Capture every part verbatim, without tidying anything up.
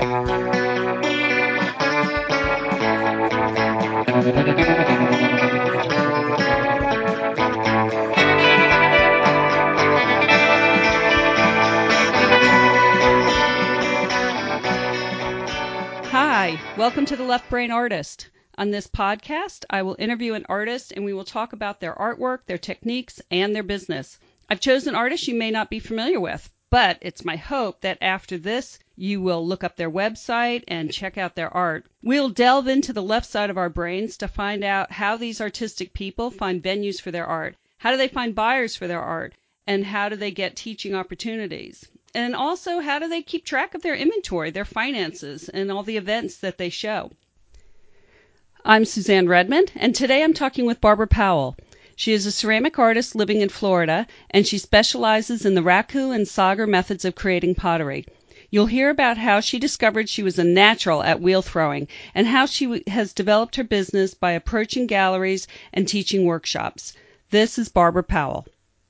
Hi, welcome to the Left Brain Artist. On this podcast, I will interview an artist and we will talk about their artwork, their techniques, and their business. I've chosen artists you may not be familiar with, but it's my hope that after this, you will look up their website and check out their art. We'll delve into the left side of our brains to find out how these artistic people find venues for their art. How do they find buyers for their art? And how do they get teaching opportunities? And also, how do they keep track of their inventory, their finances, and all the events that they show? I'm Suzanne Redmond, and today I'm talking with Barbara Powell. She is a ceramic artist living in Florida, and she specializes in the raku and sagar methods of creating pottery. You'll hear about how she discovered she was a natural at wheel throwing, and how she has developed her business by approaching galleries and teaching workshops. This is Barbara Powell.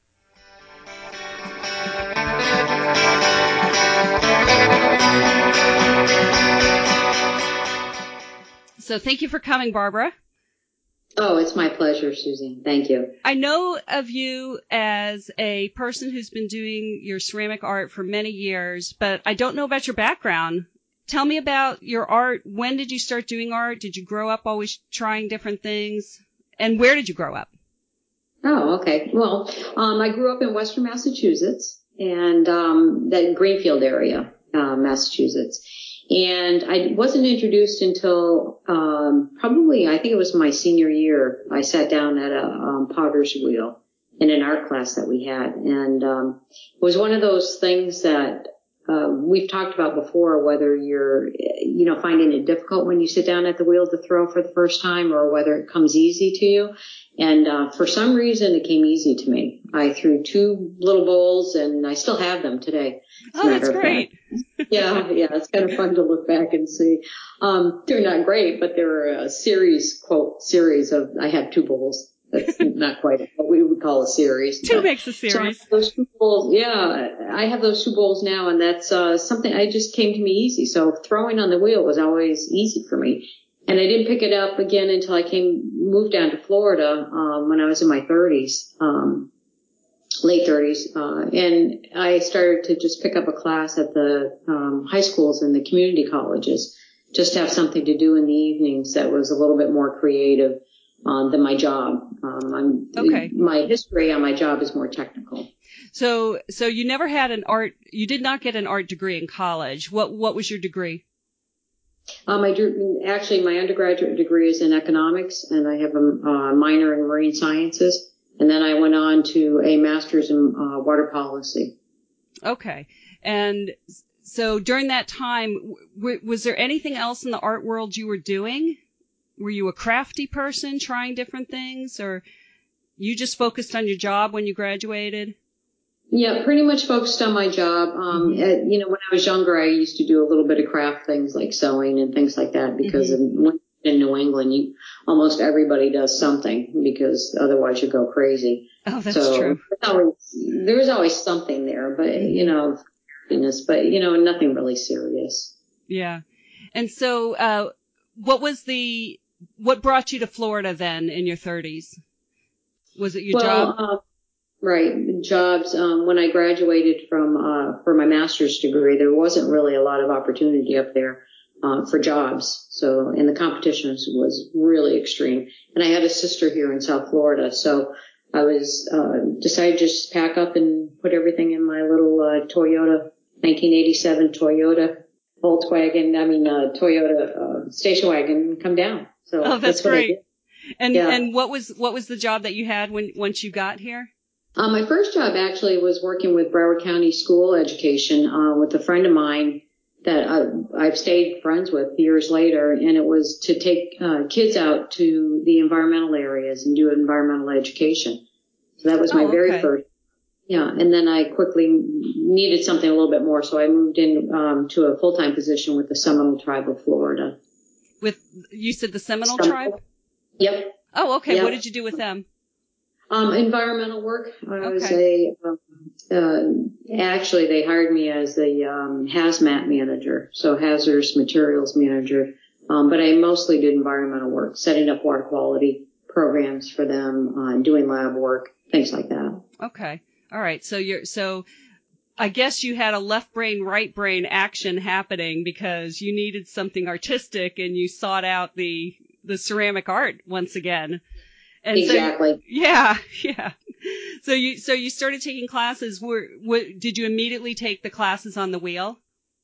So thank you for coming, Barbara. Oh, it's my pleasure, Susan. Thank you. I know of you as a person who's been doing your ceramic art for many years, but I don't know about your background. Tell me about your art. When did you start doing art? Did you grow up always trying different things? And where did you grow up? Oh, okay. Well, um, I grew up in Western Massachusetts and um, that Greenfield area, uh, Massachusetts. And I wasn't introduced until um, probably, I think it was my senior year. I sat down at a um, potter's wheel in an art class that we had. And um, it was one of those things that uh, we've talked about before, whether you're, you know, finding it difficult when you sit down at the wheel to throw for the first time or whether it comes easy to you. And uh, for some reason, it came easy to me. I threw two little bowls, and I still have them today. Oh, that's great. yeah, yeah, it's kind of fun to look back and see. Um, they're not great, but they're a series, quote, series of, I have two bowls. That's not quite what we would call a series. Two but, makes a series. So I have those two bowls, yeah, I have those two bowls now, and that's uh, something I just came to me easy. So throwing on the wheel was always easy for me. And I didn't pick it up again until I came, moved down to Florida, um, when I was in my thirties, um, late thirties. Uh, and I started to just pick up a class at the, um, high schools and the community colleges, just to have something to do in the evenings that was a little bit more creative, um, than my job. Um, I'm, okay. My history on my job is more technical. So, so you never had an art, you did not get an art degree in college. What, what was your degree? Um, I do, actually, my undergraduate degree is in economics, and I have a uh, minor in marine sciences. And then I went on to a master's in uh, water policy. Okay. And so during that time, w- was there anything else in the art world you were doing? Were you a crafty person trying different things, or you just focused on your job when you graduated? Yeah, pretty much focused on my job. Um, mm-hmm. at, you know, when I was younger, I used to do a little bit of craft things like sewing and things like that because mm-hmm. in, in New England, you, almost everybody does something because otherwise you go crazy. Oh, that's so true. Always, there was always something there, but, mm-hmm. you know, but, you know, nothing really serious. Yeah. And so, uh, what was the, what brought you to Florida then in your thirties? Was it your well, job? Uh, Right. Jobs. Um, when I graduated from, uh, for my master's degree, there wasn't really a lot of opportunity up there, uh, for jobs. So, and the competition was really extreme. And I had a sister here in South Florida. So I was, uh, decided to just pack up and put everything in my little, uh, Toyota, nineteen eighty-seven Toyota Volkswagen, I mean, uh, Toyota, uh, station wagon and come down. So oh, that's, that's great. What I did. And, yeah. and what was, what was the job that you had when, once you got here? Uh, my first job actually was working with Broward County School Education uh, with a friend of mine that I, I've stayed friends with years later, and it was to take uh, kids out to the environmental areas and do environmental education. So that was my oh, very okay. first. Yeah, and then I quickly needed something a little bit more, so I moved in um, to a full-time position with the Seminole Tribe of Florida. With, you said the Seminole, Seminole. Tribe? Yep. Oh, okay. Yep. What did you do with them? Um, environmental work. I okay. was a, um, uh, actually they hired me as the um, hazmat manager, so hazardous materials manager. Um, but I mostly did environmental work, setting up water quality programs for them, uh, doing lab work, things like that. Okay. All right. So you're, so I guess you had a left brain, right brain action happening because you needed something artistic and you sought out the, the ceramic art once again. And exactly. So, yeah. Yeah. So you, so you started taking classes. Were, what, did you immediately take the classes on the wheel?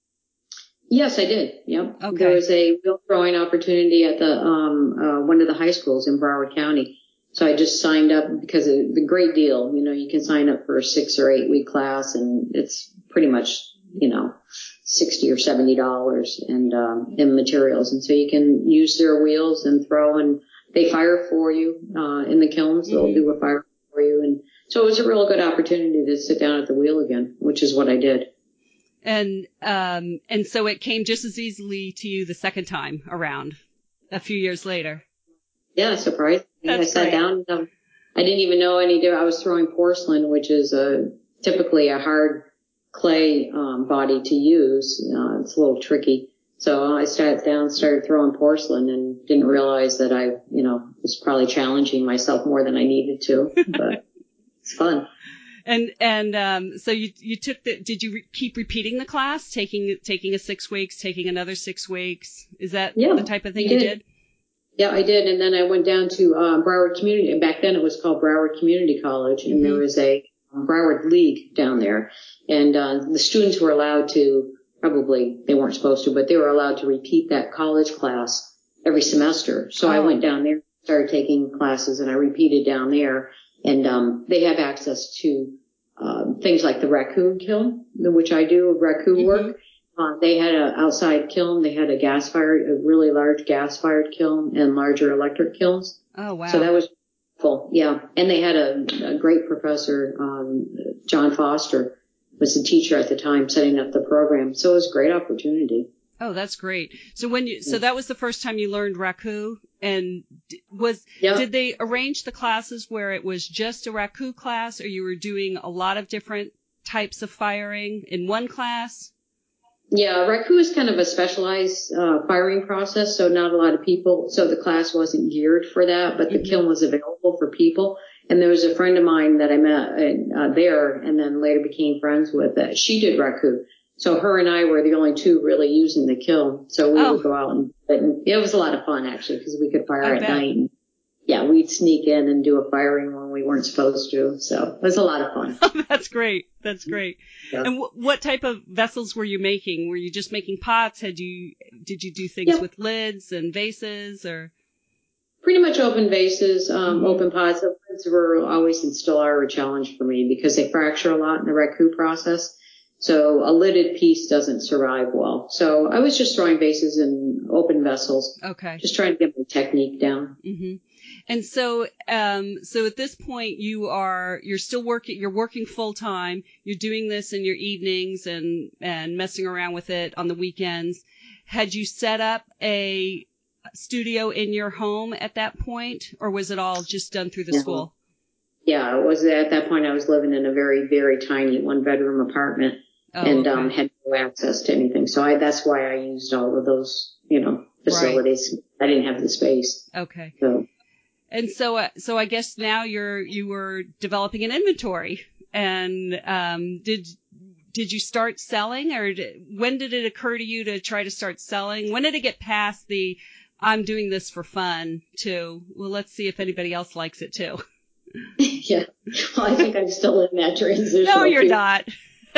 Yes, I did. Yep. Okay. There was a wheel throwing opportunity at the, um, uh, one of the high schools in Broward County. So I just signed up because of the great deal. You know, you can sign up for a six or eight week class and it's pretty much, you know, sixty or seventy dollars and, um, in materials. And so you can use their wheels and throw, and they fire for you, uh, in the kilns. They'll mm-hmm. do a fire for you. And so it was a real good opportunity to sit down at the wheel again, which is what I did. And, um, and so it came just as easily to you the second time around a few years later. Yeah, surprised. I sat great. down. And, um, I didn't even know any different. I was throwing porcelain, which is a, typically a hard clay, um, body to use. Uh, it's a little tricky. So I sat down, started throwing porcelain and didn't realize that I, you know, was probably challenging myself more than I needed to, but it's fun. And, and, um, so you, you took the, did you re- keep repeating the class, taking, taking a six weeks, taking another six weeks? Is that yeah, the type of thing did. you did? Yeah, I did. And then I went down to, uh, Broward Community. And back then it was called Broward Community College. And mm-hmm. there was a Broward League down there. And, uh, the students were allowed to, probably they weren't supposed to, but they were allowed to repeat that college class every semester. So oh. I went down there, started taking classes, and I repeated down there. And, um, they have access to, um, things like the raccoon kiln, which I do, raccoon mm-hmm. work. Uh, they had an outside kiln. They had a gas fired, a really large gas fired kiln and larger electric kilns. Oh, wow. So that was cool. Yeah. And they had a, a great professor, um, John Foster was the teacher at the time setting up the program. So it was a great opportunity. Oh, that's great. So when you, so that was the first time you learned raku, and was, yeah. did they arrange the classes where it was just a raku class, or you were doing a lot of different types of firing in one class? Yeah, raku is kind of a specialized, uh, firing process. So not a lot of people, so the class wasn't geared for that, but the mm-hmm. kiln was available for people. And there was a friend of mine that I met uh, there and then later became friends with that. She did raku. So her and I were the only two really using the kiln. So we oh. would go out and, and it was a lot of fun actually because we could fire I at bet. night. And, yeah, we'd sneak in and do a firing when we weren't supposed to. So it was a lot of fun. Oh, that's great. That's great. Yeah. And w- what type of vessels were you making? Were you just making pots? Had you, did you do things yeah. with lids and vases or? Pretty much open vases, um, mm-hmm. open pots. The lids were always and still are a challenge for me because they fracture a lot in the raku process. So a lidded piece doesn't survive well. So I was just throwing vases in open vessels. Okay. Just trying to get my technique down. Mm-hmm. And so, um, so at this point you are, you're still working, you're working full time. You're doing this in your evenings and, and messing around with it on the weekends. Had you set up a studio in your home at that point, or was it all just done through the no. school? Yeah, it was at that point I was living in a very, very tiny one bedroom apartment. Oh, and, okay. um, had no access to anything. So I, that's why I used all of those, you know, facilities. Right. I didn't have the space. Okay. So. And so, uh, so I guess now you're, you were developing an inventory and, um, did, did you start selling or did, when did it occur to you to try to start selling? When did it get past the, I'm doing this for fun to, well, let's see if anybody else likes it too? Yeah. Well, I think I'm still in that transition. No, you're too. Not.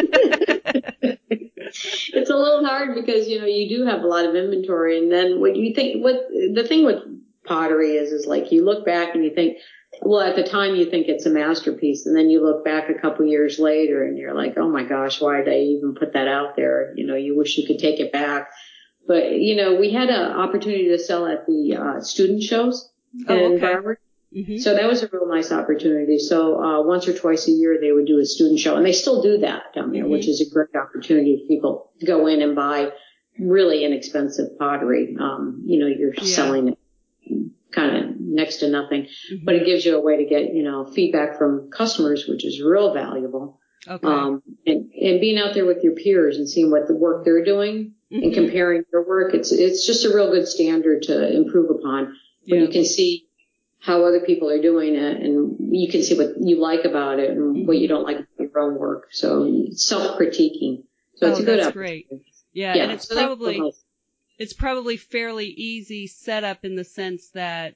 It's a little hard because, you know, you do have a lot of inventory. And then what you think, what the thing with pottery is, is like you look back and you think, well, at the time you think it's a masterpiece. And then you look back a couple years later and you're like, oh my gosh, why did I even put that out there? You know, you wish you could take it back. But, you know, we had an opportunity to sell at the uh, student shows oh, in okay. Broward. Mm-hmm. So that was a real nice opportunity. So, uh, once or twice a year they would do a student show and they still do that down there, mm-hmm. which is a great opportunity for people to go in and buy really inexpensive pottery. Um, you know, you're yeah. selling it kind of next to nothing, mm-hmm. but it gives you a way to get, you know, feedback from customers, which is real valuable. Okay. Um, and, and being out there with your peers and seeing what the work they're doing mm-hmm. and comparing your work, it's, it's just a real good standard to improve upon when yeah. you can see how other people are doing it and you can see what you like about it and mm-hmm. what you don't like about your own work. So self-critiquing. So it's oh, a good that's great. Yeah, yeah. And it's so probably, it's probably fairly easy setup in the sense that,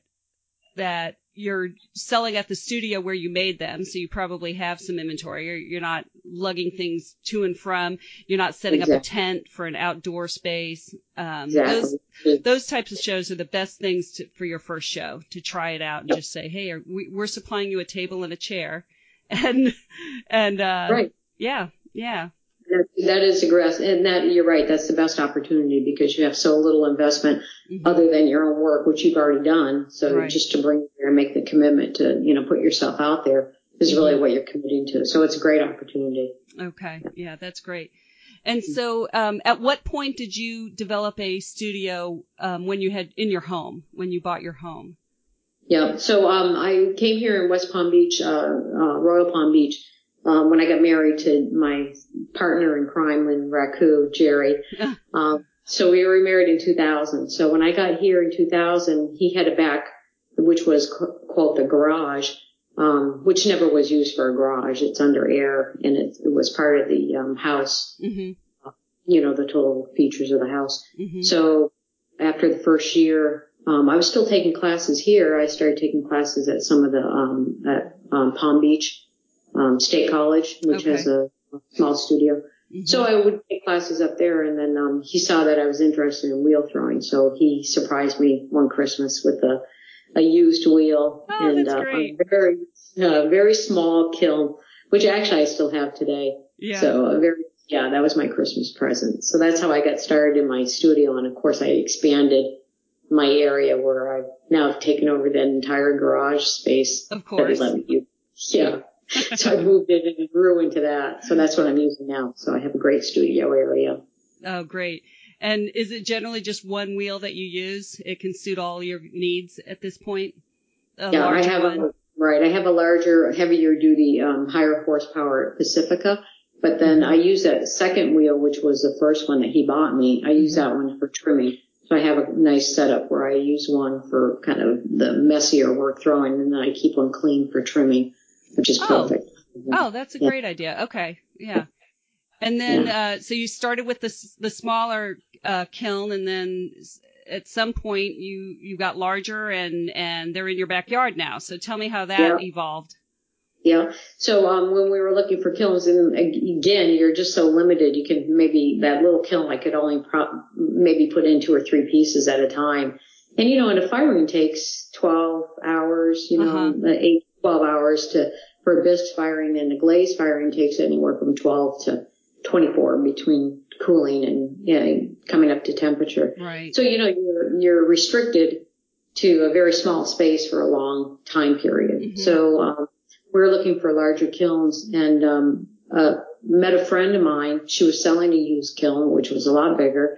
that you're selling at the studio where you made them, so you probably have some inventory. You're, you're not lugging things to and from. You're not setting exactly. up a tent for an outdoor space. Um, exactly. Those those types of shows are the best things to, for your first show, to try it out and yep. just say, hey, are, we, we're supplying you a table and a chair. And, and uh, right. yeah, yeah. That, that is aggressive, and that you're right. That's the best opportunity because you have so little investment mm-hmm. other than your own work, which you've already done. So right. just to bring it there and make the commitment to, you know, put yourself out there is mm-hmm. really what you're committing to. So it's a great opportunity. Okay, yeah, that's great. And so, um, at what point did you develop a studio um, when you had in your home, when you bought your home? Yeah, so um, I came here in West Palm Beach, uh, uh, Royal Palm Beach. Um, when I got married to my partner in crime in Raku, Jerry. um, so we were married in two thousand. So when I got here in two thousand, he had a back, which was quote the garage, um, which never was used for a garage. It's under air and it, it was part of the, um, house, mm-hmm. uh, you know, the total features of the house. Mm-hmm. So after the first year, um, I was still taking classes here. I started taking classes at some of the, um, at, um, Palm Beach. Um, State College, which okay. has a, a small studio. Mm-hmm. So I would take classes up there and then, um, he saw that I was interested in wheel throwing. So he surprised me one Christmas with a, a used wheel oh, and, that's uh, great. a very, uh, very small kiln, which actually I still have today. Yeah. So a very, yeah, that was my Christmas present. So that's how I got started in my studio. And of course I expanded my area where I've now taken over that entire garage space. Of course. That he let me use. Yeah. So I moved in and grew into that. So that's what I'm using now. So I have a great studio area. Oh, great. And is it generally just one wheel that you use? It can suit all your needs at this point? A yeah, I have one? a, right. I have a larger, heavier duty, um, higher horsepower Pacifica. But then mm-hmm. I use that second wheel, which was the first one that he bought me. I use mm-hmm. that one for trimming. So I have a nice setup where I use one for kind of the messier work throwing and then I keep one clean for trimming. Which is oh. perfect. Oh, that's a yeah. great idea. Okay. Yeah. And then, yeah. uh, so you started with the, the smaller, uh, kiln and then at some point you, you got larger and, and they're in your backyard now. So tell me how that yeah. evolved. Yeah. So, um, when we were looking for kilns and again, you're just so limited. You can maybe that little kiln, I could only pro- maybe put in two or three pieces at a time. And, you know, and a firing takes twelve hours, you know, uh-huh. eight, twelve hours to, for a bisque firing and a glaze firing takes anywhere from twelve to twenty-four between cooling and, you know, coming up to temperature. Right. So, you know, you're, you're restricted to a very small space for a long time period. Mm-hmm. So, um, we're looking for larger kilns and, um, uh, met a friend of mine. She was selling a used kiln, which was a lot bigger.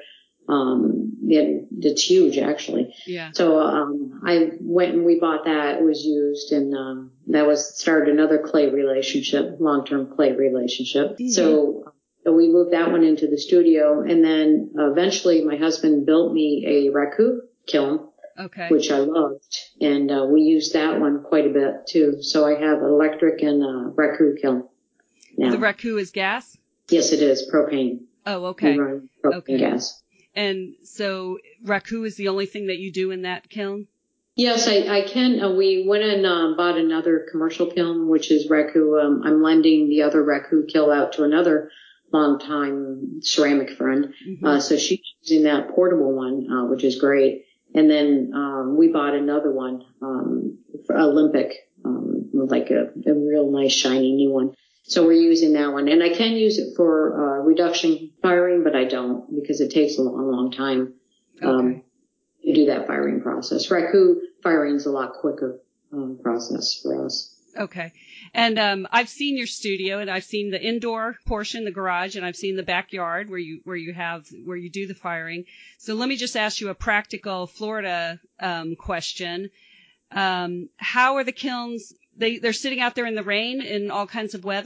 Um, it, it's huge actually. Yeah. So, um, I went and we bought that. It was used and, um, that was started another clay relationship, long-term clay relationship. Mm-hmm. So, so we moved that one into the studio and then eventually my husband built me a Raku kiln. Okay. Which I loved. And, uh, we used that one quite a bit too. So I have electric and, uh, Raku kiln now. The Raku is gas? Yes, it is propane. Oh, okay. We run propane okay. gas. And so Raku is the only thing that you do in that kiln? Yes, I, I can. Uh, we went and uh, bought another commercial kiln, which is Raku. Um, I'm lending the other Raku kiln out to another longtime ceramic friend. Mm-hmm. Uh, so she's using that portable one, uh, which is great. And then, um, we bought another one, um, for Olympic, um, like a, a real nice shiny new one. So we're using that one. And I can use it for, uh, reduction firing, but I don't because it takes a long, long time, um, okay. to do that firing process. Raku firing is a lot quicker, um, process for us. Okay. And, um, I've seen your studio and I've seen the indoor portion, the garage, and I've seen the backyard where you, where you have, where you do the firing. So let me just ask you a practical Florida, um, question. Um, how are the kilns? They, they're sitting out there in the rain in all kinds of weather?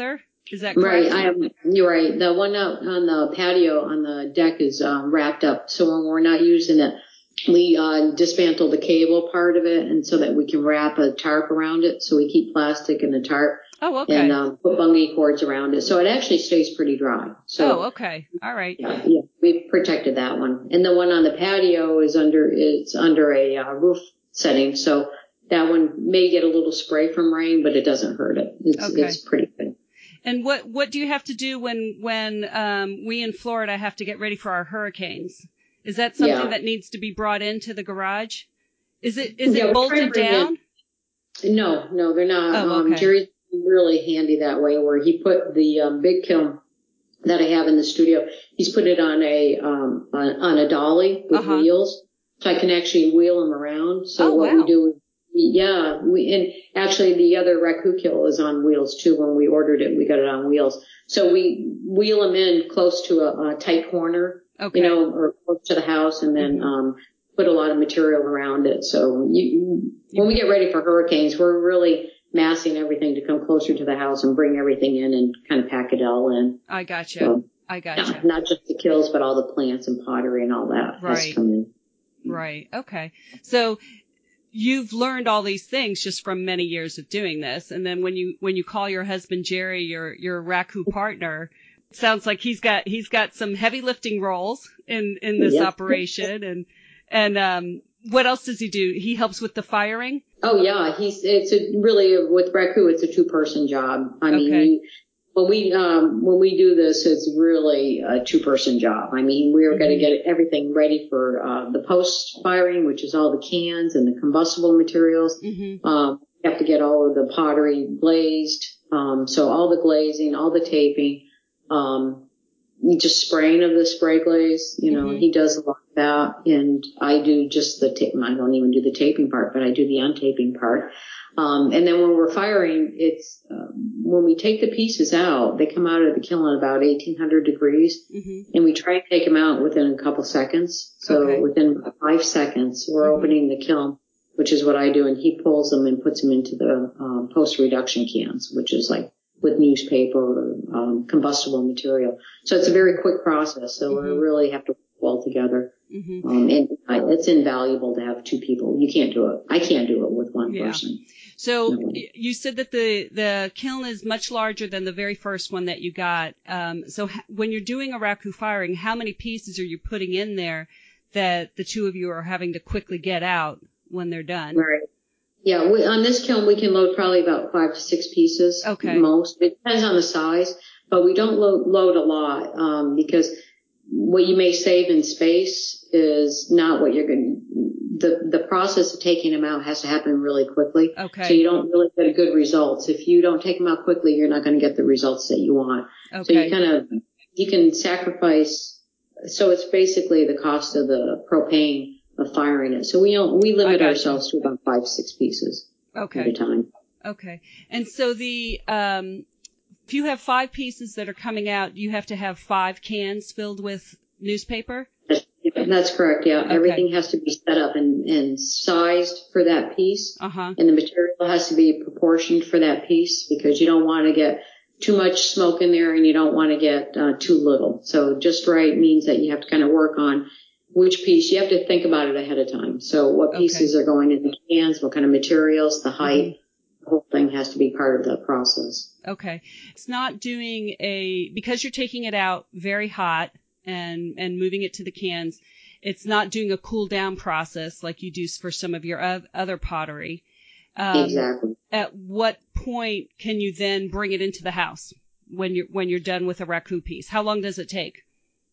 Is that correct? Right. I am. You're right. The one out on the patio on the deck is um, wrapped up. So when we're not using it, we uh, dismantle the cable part of it, and so that we can wrap a tarp around it. So we keep plastic in the tarp. Oh, okay. And um, put bungee cords around it. So it actually stays pretty dry. So, oh, okay. All right. Yeah, yeah, we protected that one. And the one on the patio is under, it's under a uh, roof setting. So that one may get a little spray from rain, but it doesn't hurt it. It's, Okay. it's pretty good. And what, what do you have to do when, when, um, we in Florida have to get ready for our hurricanes? Is that something Yeah. that needs to be brought into the garage? Is it, is Yeah, it we're trying to bolted bring down? in- No, no, they're not. Oh, Um, okay. Jerry's really handy that way, where he put the um, big kiln that I have in the studio. He's put it on a um, on, on a dolly with Uh-huh. wheels, so I can actually wheel them around. So Oh, what wow. we do, yeah, we and actually the other Raku kill is on wheels too. When we ordered it, we got it on wheels. So we wheel them in close to a, a tight corner, Okay. you know, or close to the house, and then. Mm-hmm. um put a lot of material around it. So you, when we get ready for hurricanes, we're really massing everything to come closer to the house and bring everything in and kind of pack it all in. I gotcha. So, I gotcha. yeah, not just the kills, but all the plants and pottery and all that has Right. to come in. Right. Okay. So you've learned all these things just from many years of doing this. And then when you, when you call your husband, Jerry, your, your Raku partner, it sounds like he's got, he's got some heavy lifting roles in, in this Yep. operation. And, and, um, what else does he do? He helps with the firing? Oh yeah, he's, it's a really, with Raku, it's a two person job. I mean, Okay. we, when we, um, when we do this, it's really a two person job. I mean, we're mm-hmm. going to get everything ready for, uh, the post firing, which is all the cans and the combustible materials. Mm-hmm. Um, we have to get all of the pottery glazed. Um, so all the glazing, all the taping, um, just spraying of the spray glaze, you know, mm-hmm. he does a lot of that, and I do just the tape. I don't even do the taping part, but I do the untaping part. Um, and then when we're firing, it's, um, when we take the pieces out, they come out of the kiln at about eighteen hundred degrees, mm-hmm. and we try and take them out within a couple seconds. So okay. within five seconds, we're mm-hmm. opening the kiln, which is what I do, and he pulls them and puts them into the um, post-reduction cans, which is like with newspaper or um, combustible material. So it's a very quick process. So mm-hmm. we really have to work well together. Mm-hmm. Um, and uh, it's invaluable to have two people. You can't do it. I can't do it with one yeah. person. So no. You said that the, the kiln is much larger than the very first one that you got. Um, so ha- when you're doing a Raku firing, how many pieces are you putting in there that the two of you are having to quickly get out when they're done? Right. Yeah, we, on this kiln, we can load probably about five to six pieces. Okay. Most. It depends on the size, but we don't load, load a lot, um, because what you may save in space is not what you're going to, the, the process of taking them out has to happen really quickly. Okay. So you don't really get good results. If you don't take them out quickly, you're not going to get the results that you want. Okay. So you kind of, you can sacrifice, so it's basically the cost of the propane of firing it. So we don't, we limit ourselves to about five, six pieces okay. at a time. Okay. And so the, um, if you have five pieces that are coming out, you have to have five cans filled with newspaper? That's correct. Yeah. Okay. Everything has to be set up and, and sized for that piece. Uh-huh. And the material has to be proportioned for that piece, because you don't want to get too much smoke in there and you don't want to get uh, too little. So just right means that you have to kind of work on which piece. You have to think about it ahead of time. So what pieces okay. are going in the cans, what kind of materials, the height, mm-hmm. the whole thing has to be part of the process. Okay. It's not doing a, because you're taking it out very hot and, and moving it to the cans, it's not doing a cool down process like you do for some of your other pottery. Um, exactly. At what point can you then bring it into the house when you're, when you're done with a Raku piece? How long does it take?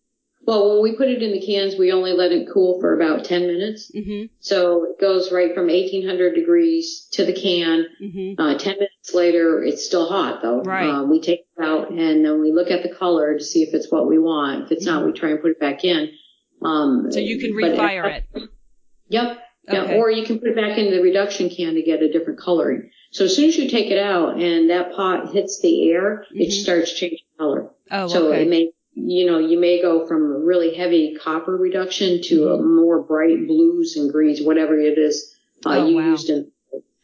Well, when we put it in the cans, we only let it cool for about ten minutes. Mm-hmm. So it goes right from eighteen hundred degrees to the can. Mm-hmm. Uh, ten minutes later, it's still hot though. Right. Um, we take it out and then we look at the color to see if it's what we want. If it's mm-hmm. not, we try and put it back in. Um, so you can refire it. Yep. Yeah. Okay. Or you can put it back into the reduction can to get a different coloring. So as soon as you take it out and that pot hits the air, mm-hmm. it starts changing color. Oh, so okay. it may, you know, you may go from a really heavy copper reduction to mm-hmm. a more bright blues and greens, whatever it is uh, oh, you wow. used in.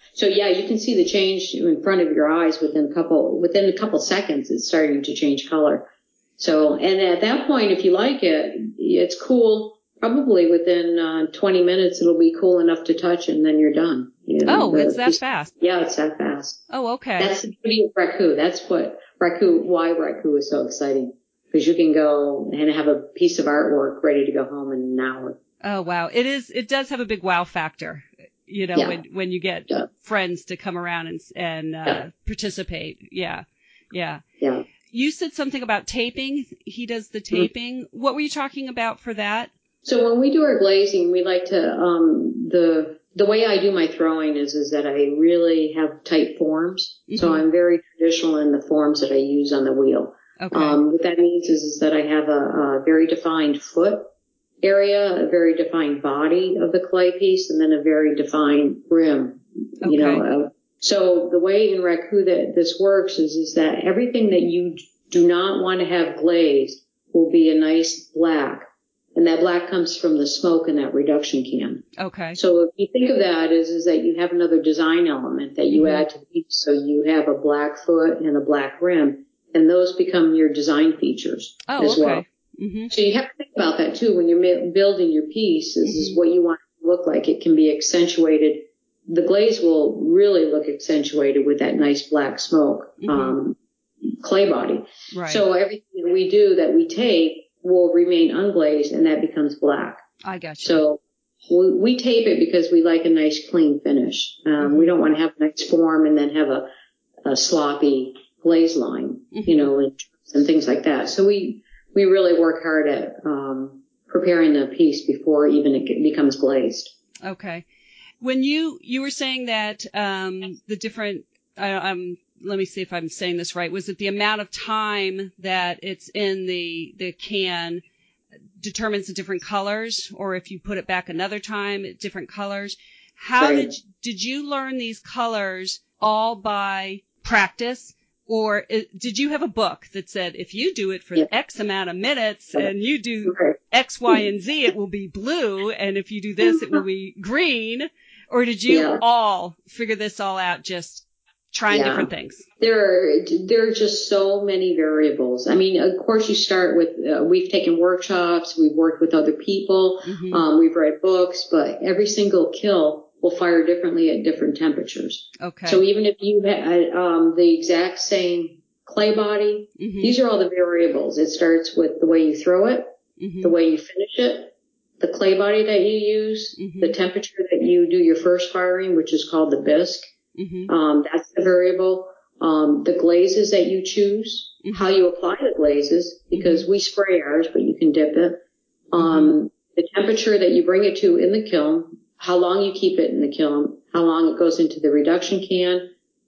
So yeah, you can see the change in front of your eyes within a couple, within a couple seconds, it's starting to change color. So, and at that point, if you like it, it's cool. Probably within uh, twenty minutes, it'll be cool enough to touch, and then you're done. You know, Oh, the, it's that fast. Yeah, it's that fast. Oh, okay. That's the beauty of Raku. That's what Raku, why Raku is so exciting. Because you can go and have a piece of artwork ready to go home in an hour. Oh, wow. It is, it does have a big wow factor, you know, Yeah. when, when you get Yeah. friends to come around and, and, uh, Yeah. participate. Yeah. Yeah. Yeah. You said something about taping. He does the taping. Mm-hmm. What were you talking about for that? So when we do our glazing, we like to, um, the, the way I do my throwing is, is that I really have tight forms. Mm-hmm. So I'm very traditional in the forms that I use on the wheel. Okay. Um, what that means is, is that I have a, a very defined foot area, a very defined body of the clay piece, and then a very defined rim. Okay. You know, uh, so the way in Raku that this works is, is that everything that you do not want to have glazed will be a nice black. And that black comes from the smoke in that reduction can. Okay. So if you think of that is, is that you have another design element that you mm-hmm. add to the piece. So you have a black foot and a black rim, and those become your design features oh, as okay. well. Mm-hmm. So you have to think about that too when you're building your piece. This mm-hmm. is what you want it to look like. It can be accentuated. The glaze will really look accentuated with that nice black smoke, mm-hmm. um, clay body. Right. So everything that we do that we tape will remain unglazed, and that becomes black. I got you. So we, we tape it because we like a nice clean finish. Um, mm-hmm. We don't want to have a nice form and then have a, a sloppy glaze line, mm-hmm. you know, and, and things like that. So we we really work hard at um, preparing the piece before even it becomes glazed. Okay. When you you were saying that um, the different uh, um. let me see if I'm saying this right. Was it the amount of time that it's in the, the can determines the different colors, or if you put it back another time, different colors? How right. did, did you learn these colors all by practice, or it, did you have a book that said, if you do it for yeah. X amount of minutes and you do right. X, Y, and Z, it will be blue, and if you do this, it will be green? Or did you yeah. all figure this all out just trying yeah. different things? There are, there are just so many variables. I mean, of course you start with, uh, we've taken workshops, we've worked with other people, mm-hmm. um, we've read books, but every single kill will fire differently at different temperatures. Okay. So even if you had, um, the exact same clay body, mm-hmm. these are all the variables. It starts with the way you throw it, mm-hmm. the way you finish it, the clay body that you use, mm-hmm. the temperature that you do your first firing, which is called the bisque. Mm-hmm. Um, that's the variable. Um, the glazes that you choose, mm-hmm. how you apply the glazes, because mm-hmm. we spray ours, but you can dip it. Um, mm-hmm. the temperature that you bring it to in the kiln, how long you keep it in the kiln, how long it goes into the reduction can.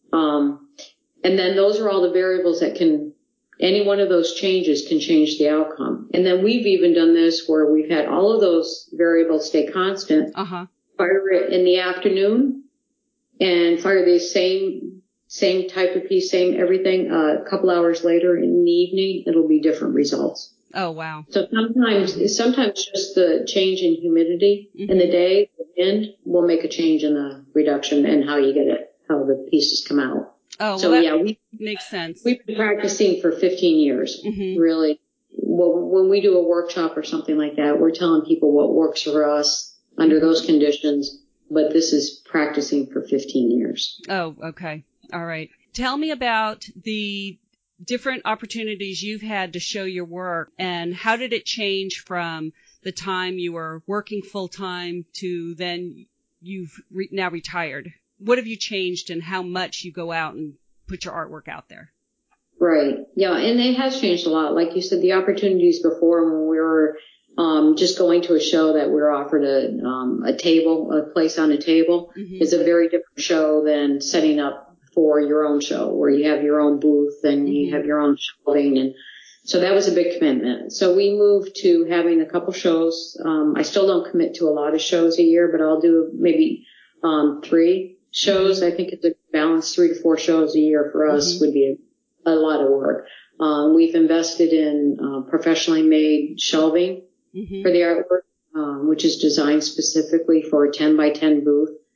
Um, and then those are all the variables that can, any one of those changes can change the outcome. And then we've even done this where we've had all of those variables stay constant, uh-huh. fire it in the afternoon, and fire the same, same type of piece, same everything. Uh, a couple hours later in the evening, it'll be different results. Oh, wow. So sometimes, sometimes just the change in humidity mm-hmm. in the day, the wind will make a change in the reduction and how you get it, how the pieces come out. Oh, well, so that yeah, we makes sense. We've been practicing for fifteen years, mm-hmm. really. Well, when we do a workshop or something like that, we're telling people what works for us under mm-hmm. those conditions. But this is practicing for fifteen years. Oh, okay. All right. Tell me about the different opportunities you've had to show your work, and how did it change from the time you were working full time to then you've re- now retired? What have you changed, and how much you go out and put your artwork out there? Right. Yeah. And it has changed a lot. Like you said, the opportunities before when we were Um, just going to a show that we're offered a, um, a table, a place on a table mm-hmm. is a very different show than setting up for your own show where you have your own booth and mm-hmm. you have your own shelving. And so that was a big commitment. So we moved to having a couple shows. Um, I still don't commit to a lot of shows a year, but I'll do maybe, um, three shows. Mm-hmm. I think it's a balance, three to four shows a year for us mm-hmm. would be a, a lot of work. Um, we've invested in, uh, professionally made shelving. Mm-hmm. for the artwork, um, which is designed specifically for a ten by ten booth.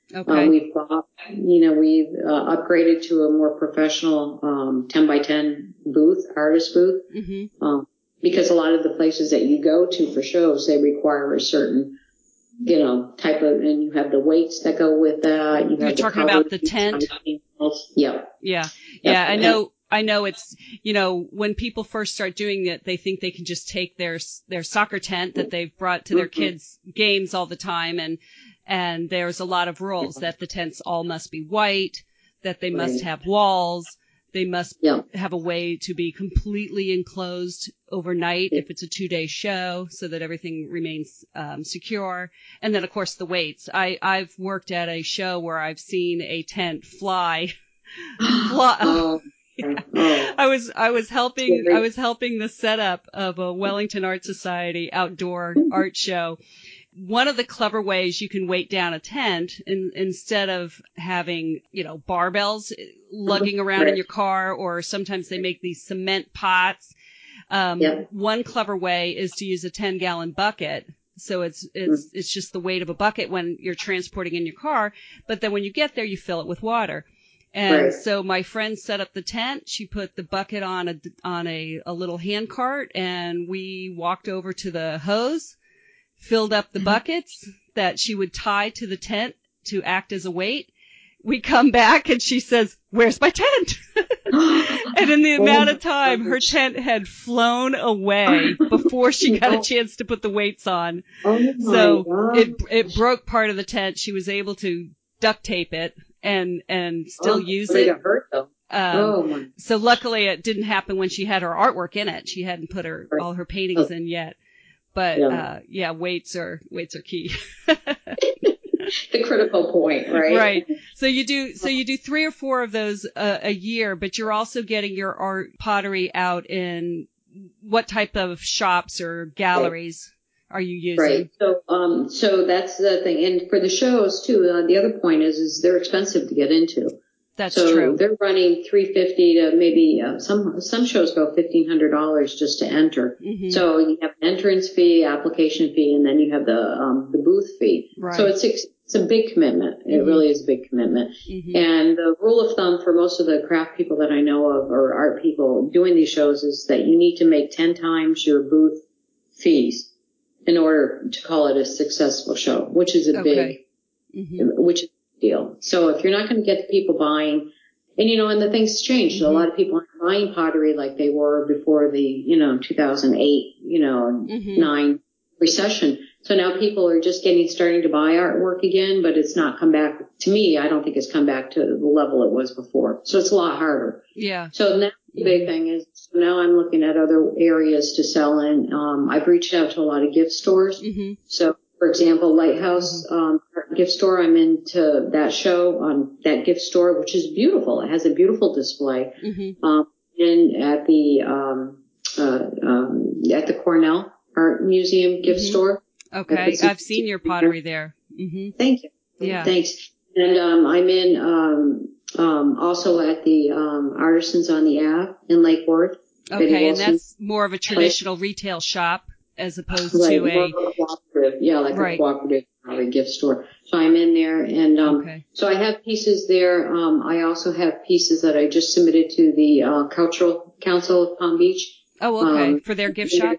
Okay. Uh, we've bought, you know, we've uh, upgraded to a more professional um, ten by ten booth, artist booth, Mm-hmm. um, because a lot of the places that you go to for shows, they require a certain, you know, type of, and you have the weights that go with that. You have You're the talking colors, about the tent? Yeah. Yeah. Yep. Yeah. I know. I know it's, you know, when people first start doing it, they think they can just take their, their soccer tent that they've brought to their Mm-hmm. kids' games all the time. And, and there's a lot of rules that the tents all must be white, that they must Right. have walls. They must Yeah. have a way to be completely enclosed overnight Yeah. if it's a two-day show so that everything remains um, secure. And then, of course, the weights. I, I've worked at a show where I've seen a tent fly. fly. Oh. Yeah. Oh. I was I was helping I was helping the setup of a Wellington Art Society outdoor art show. One of the clever ways you can weight down a tent, in, instead of having, you know, barbells lugging around Right. in your car, or sometimes they make these cement pots. Um, Yep. One clever way is to use a ten gallon bucket. So it's, it's, Mm. it's just the weight of a bucket when you're transporting in your car. But then when you get there, you fill it with water. And Right. so my friend set up the tent. She put the bucket on a, on a, a little hand cart, and we walked over to the hose, filled up the buckets that she would tie to the tent to act as a weight. We come back and she says, "Where's my tent?" And in the amount of time, her tent had flown away before she got a chance to put the weights on. Oh my So God. it, it broke part of the tent. She was able to duct tape it and, and still Oh, use they it. got hurt though. Um, Oh my. so luckily it didn't happen when she had her artwork in it. She hadn't put her, all her paintings Oh. in yet. But, Yeah. uh, yeah, weights are, weights are key. The critical point, right? Right. So you do, so you do three or four of those uh, a year, but you're also getting your art pottery out in what type of shops or galleries are you using? Right. So, um, so that's the thing. And for the shows too, uh, the other point is, is they're expensive to get into. That's so true. They're running three fifty to maybe, uh, some, some shows go fifteen hundred dollars just to enter. Mm-hmm. So you have an entrance fee, application fee, and then you have the, um, the booth fee. Right. So it's, it's a big commitment. It Mm-hmm. really is a big commitment. Mm-hmm. And the rule of thumb for most of the craft people that I know of, or art people doing these shows, is that you need to make ten times your booth fees in order to call it a successful show, which is a Okay. big, Mm-hmm. which is a big deal. So if you're not going to get the people buying, and you know, and the things changed. Mm-hmm. A lot of people aren't buying pottery like they were before the, you know, two thousand eight, you know, Mm-hmm. nine recession. So now people are just getting, starting to buy artwork again, but it's not come back. To me, I don't think it's come back to the level it was before. So it's a lot harder. Yeah. So now the big thing is, now I'm looking at other areas to sell in. Um, I've reached out to a lot of gift stores. Mm-hmm. So, for example, Lighthouse um, gift store, I'm into that show, um, that gift store, which is beautiful. It has a beautiful display. Mm-hmm. Um, and at the um, uh, um, at the Cornell Art Museum gift Mm-hmm. store. Okay. I've seen your pottery there. Mm-hmm. Thank you. Yeah. Thanks. And um, I'm in um, um, also at the um, Artisans on the Ave in Lake Worth. Okay, and that's more of a traditional retail shop as opposed right, to a, more cooperative, yeah, like right. a cooperative or a gift store. So I'm in there, and um, okay. so I have pieces there. Um, I also have pieces that I just submitted to the uh, Cultural Council of Palm Beach. Oh, okay, um, for their gift shop.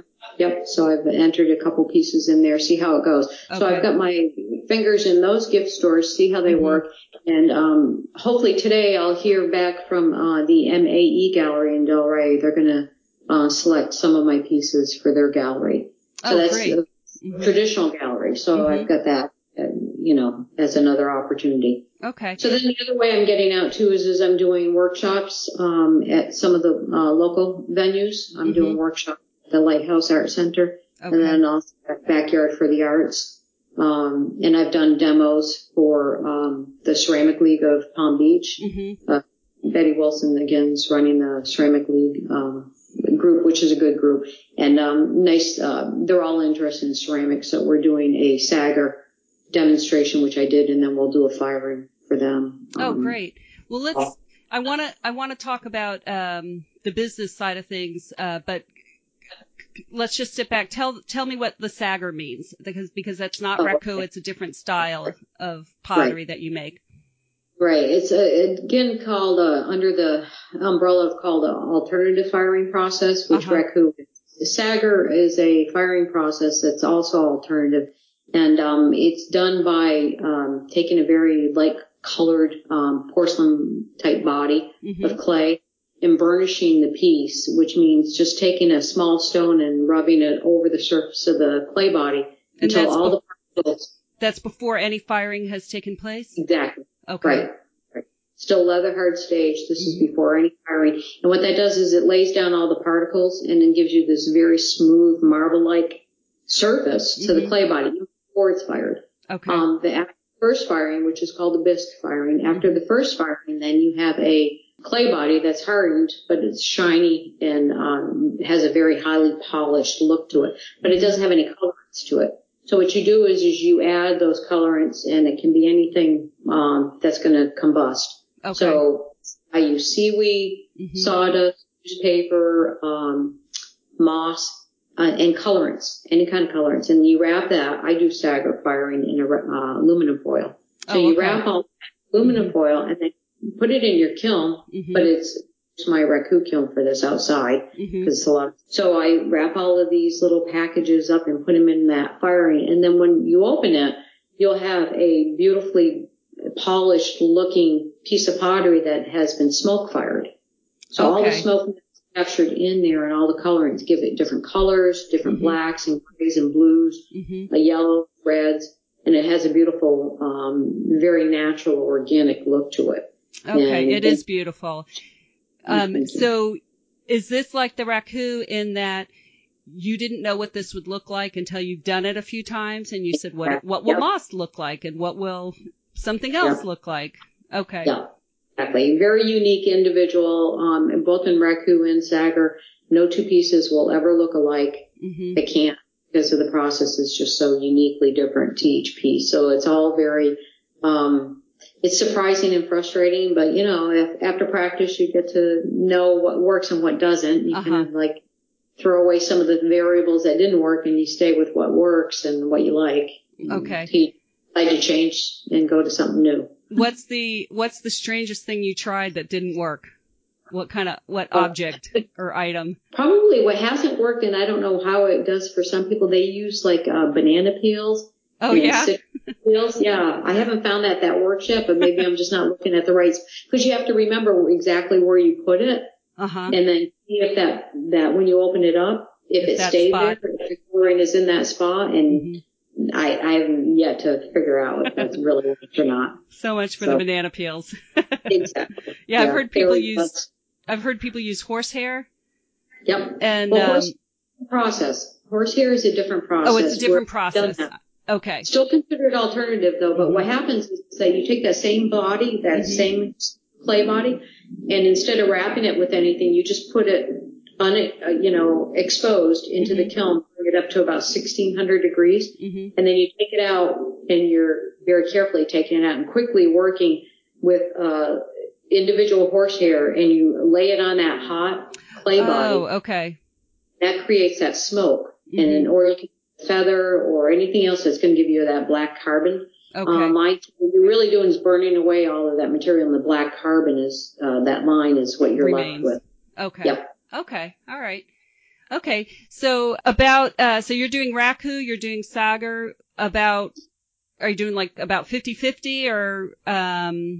Yep. So I've entered a couple pieces in there. See how it goes. Okay. So I've got my fingers in those gift stores. See how they mm-hmm. work. And um, hopefully today I'll hear back from uh, the M A E Gallery in Delray. They're going to uh, select some of my pieces for their gallery. So oh, that's great. a mm-hmm. traditional gallery. So mm-hmm. I've got that, uh, you know, as another opportunity. Okay. So then the other way I'm getting out too is, is I'm doing workshops um, at some of the uh, local venues. I'm mm-hmm. doing workshops at the Lighthouse Art Center. Okay. And then also at Backyard for the Arts. Um, and I've done demos for um, the Ceramic League of Palm Beach. Mm-hmm. Uh, Betty Wilson, again, is running the Ceramic League um, group, which is a good group. And um, nice, uh, they're all interested in ceramics. So we're doing a Sager demonstration, which I did, and then we'll do a firing for them. Oh, um, great. Well, let's, I want to, I want to talk about um, the business side of things, uh, but let's just sit back. Tell tell me what the saggar means, because because that's not Oh, raku. okay. It's a different style of pottery Right. that you make. Right. It's uh again called uh, under the umbrella of called an alternative firing process, which Uh-huh. raku is. Saggar is a firing process that's also alternative, and um, it's done by um, taking a very light colored um, porcelain type body Mm-hmm. of clay and burnishing the piece, which means just taking a small stone and rubbing it over the surface of the clay body And until that's all be- the particles. That's before any firing has taken place? Exactly. Okay. Right. Right. Still leather hard stage. This Mm-hmm. is before any firing. And what that does is it lays down all the particles and then gives you this very smooth marble-like surface to Mm-hmm. the clay body before it's fired. Okay. Um, the after first firing, which is called the bisque firing, after the first firing, then you have a clay body that's hardened, but it's shiny and um, has a very highly polished look to it. But it doesn't have any colorants to it. So what you do is, is you add those colorants, and it can be anything um, that's going to combust. Okay. So I use seaweed, Mm-hmm. sawdust, newspaper, um, moss, uh, and colorants, any kind of colorants. And you wrap that. I do saggar firing in a, uh, aluminum foil. So Oh, you okay. wrap all aluminum foil and then put it in your kiln, Mm-hmm. but it's it's my raku kiln for this outside because Mm-hmm. it's a lot. So I wrap all of these little packages up and put them in that firing, and then when you open it, you'll have a beautifully polished looking piece of pottery that has been smoke fired. So all the Okay. smoke is captured in there, and all the colorings give it different colors, different Mhm. blacks and grays and blues, Mm-hmm. a yellow, reds, and it has a beautiful, um, very natural, organic look to it. Okay. And It is beautiful. Um, Thank you. so is this like the raku in that you didn't know what this would look like until you've done it a few times, and you said, what, what will Yep. moss look like, and what will something else Yep. look like? Okay. Yeah, exactly. Very unique individual, um, and both in raku and saggar. No two pieces will ever look alike. Mm-hmm. They can't, because of the process is just so uniquely different to each piece. So it's all very, um, it's surprising and frustrating, but you know, if, after practice, you get to know what works and what doesn't. You Uh-huh. kind of like throw away some of the variables that didn't work, and you stay with what works and what you like. Okay. You decide to change and go to something new. What's the what's the strangest thing you tried that didn't work? What kind of what Oh. object or item? Probably what hasn't worked, and I don't know how it does for some people, they use like uh, banana peels. Oh, and yeah? citrus peels. Yeah, I haven't found that that works yet, but maybe I'm just not looking at the right, because you have to remember exactly where you put it, Uh-huh. and then see if that, that when you open it up, if, If it that stayed spot. there, if the chlorine is in that spot, and Mm-hmm. I, I haven't yet to figure out if that's really worked or not. So much for So- the banana peels. Exactly. Yeah, I've heard people there use was- I've heard people use horsehair Yep. and Well, um, horse process. Horsehair is a different process. oh, it's a different We're done process. that. Okay. Still considered alternative though, but Mhm. what happens is that you take that same body, that Mhm. same clay body, and instead of wrapping it with anything, you just put it on it, uh, you know, exposed into Mhm. the kiln, bring it up to about sixteen hundred degrees, Mhm. and then you take it out, and you're very carefully taking it out and quickly working with uh individual horsehair, and you lay it on that hot clay body. Oh, okay. That creates that smoke, Mhm. and or you can feather or anything else that's going to give you that black carbon. Okay. Um, my, what you're really doing is burning away all of that material, and the black carbon is, uh, that line is what you're Remains. left with. Okay. Yep. Okay. All right. Okay. So about uh so you're doing raku, you're doing saggar, about are you doing like about fifty-fifty, or um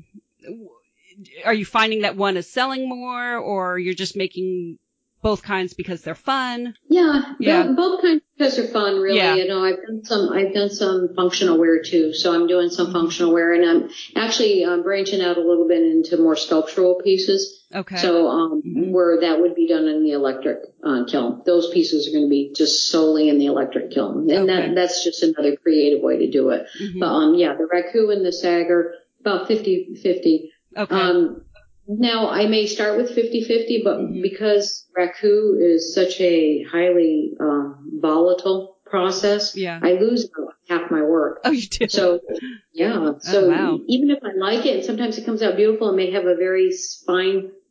are you finding that one is selling more, or you're just making both kinds because they're fun? Yeah, Yeah. Both, both kinds because are fun, really. Yeah. You know, I've done some, I've done some functional wear too. So I'm doing some Mhm. functional wear, and I'm actually um, branching out a little bit into more sculptural pieces. Okay. So, um, Mhm. where that would be done in the electric uh, kiln. Those pieces are going to be just solely in the electric kiln, and Okay. that that's just another creative way to do it. Mhm. But um, yeah, the raku and the saggar about fifty-fifty. Okay. Um, now I may start with fifty-fifty, but Mhm. because raku is such a highly um, volatile process, Yeah. I lose about half my work. Oh, you do? So, yeah. So wow. even if I like it, and sometimes it comes out beautiful, and may have a very fine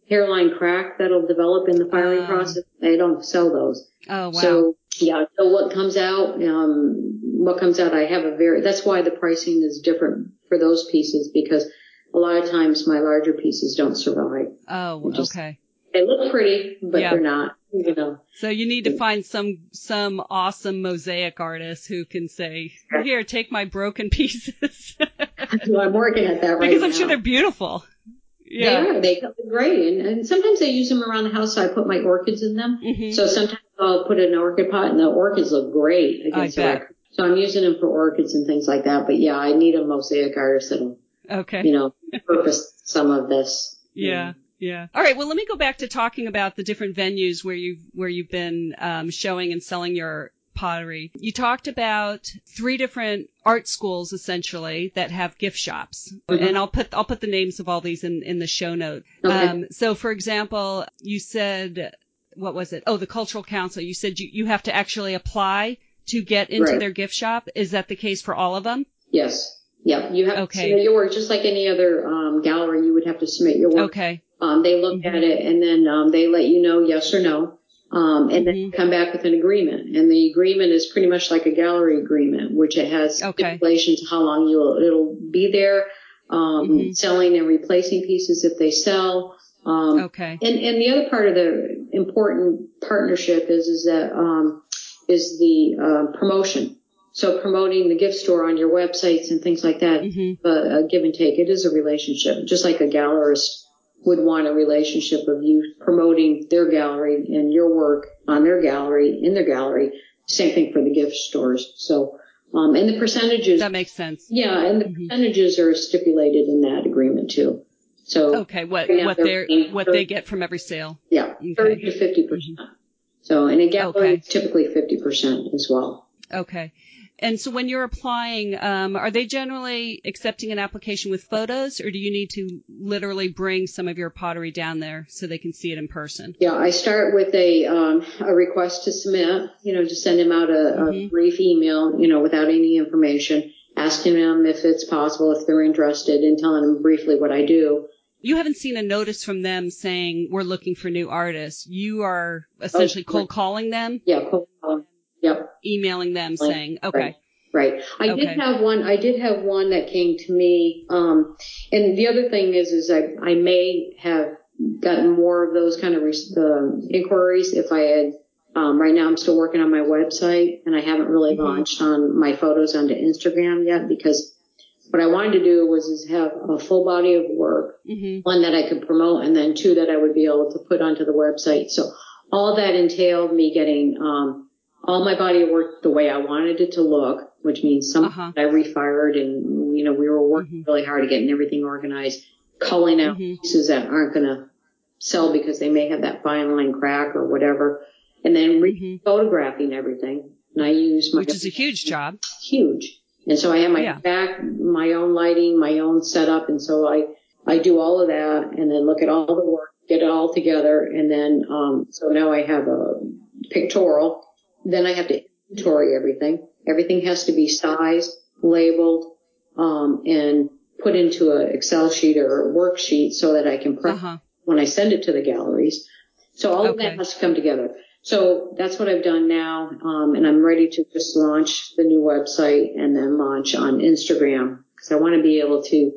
hairline crack that'll develop in the filing uh, process. They don't sell those. Oh, wow. So, yeah, so what comes out, um, what comes out, I have a very, that's why the pricing is different for those pieces, because a lot of times my larger pieces don't survive. Oh, just, okay. They look pretty, but yeah. they're not, you know. So you need to find some, some awesome mosaic artist who can say, here, take my broken pieces. Well, I'm working at that right now. Because I'm sure they're beautiful. Yeah. They are. They look great. And, and sometimes I use them around the house, so I put my orchids in them. Mm-hmm. So sometimes I'll put an orchid pot, and the orchids look great against I the bet. record. So I'm using them for orchids and things like that. But yeah, I need a mosaic artist that'll, okay. you know, purpose some of this. Yeah. Yeah. All right. Well, let me go back to talking about the different venues where you've, where you've been, um, showing and selling your pottery. You talked about three different art schools essentially that have gift shops. Mm-hmm. And I'll put, I'll put the names of all these in, in the show note. Okay. Um, so for example, you said, what was it? Oh, the Cultural Council. You said you, you have to actually apply to get into right. their gift shop. Is that the case for all of them? Yes. Yeah. You have okay. to submit your work just like any other, um, gallery. You would have to submit your work. Okay. Um, they look mm-hmm. at it and then, um, they let you know yes or no. Um, and mm-hmm. then come back with an agreement. And the agreement is pretty much like a gallery agreement, which it has okay. stipulations how long you'll, it'll be there, um, mm-hmm. selling and replacing pieces if they sell. Um, okay. and, and the other part of the important partnership is, is that, um, is the, uh, promotion. So promoting the gift store on your websites and things like that, mm-hmm. uh, a give and take. It is a relationship, just like a gallerist would want a relationship of you promoting their gallery and your work on their gallery, in their gallery. Same thing for the gift stores. So, um, and the percentages. That makes sense. Yeah. And the mm-hmm. percentages are stipulated in that agreement too. So. Okay. What, what they're, what they get from every sale. Yeah. Okay. thirty to fifty percent. Mm-hmm. So, and a gallery okay. is typically fifty percent as well. Okay. And so when you're applying, um, are they generally accepting an application with photos, or do you need to literally bring some of your pottery down there so they can see it in person? Yeah, I start with a um, a request to submit, you know, to send them out a, mm-hmm. a brief email, you know, without any information, asking them if it's possible, if they're interested, and telling them briefly what I do. You haven't seen a notice from them saying we're looking for new artists. You are essentially oh, cold calling them? Yeah, cold calling. Yep. Emailing them saying, okay. Right. right. I okay. did have one, I did have one that came to me. Um, and the other thing is, is I, I may have gotten more of those kind of uh, inquiries if I had, um, right now I'm still working on my website and I haven't really mm-hmm. launched on my photos onto Instagram yet, because what I wanted to do was is have a full body of work, mm-hmm. one that I could promote, and then two that I would be able to put onto the website. So all that entailed me getting, um, all my body of work the way I wanted it to look, which means some uh-huh. I refired and, you know, we were working mm-hmm. really hard at getting everything organized, culling out mm-hmm. pieces that aren't going to sell because they may have that fine line crack or whatever, and then re- mm-hmm. photographing everything. And I use my... Which is a huge job. Huge. And so I have my yeah. back, my own lighting, my own setup, and so I, I do all of that and then look at all the work, get it all together, and then, um, so now I have a pictorial. Then I have to inventory everything. Everything has to be sized, labeled, um, and put into an Excel sheet or a worksheet so that I can prep uh-huh. when I send it to the galleries. So all okay. of that has to come together. So that's what I've done now. Um, and I'm ready to just launch the new website and then launch on Instagram, because I want to be able to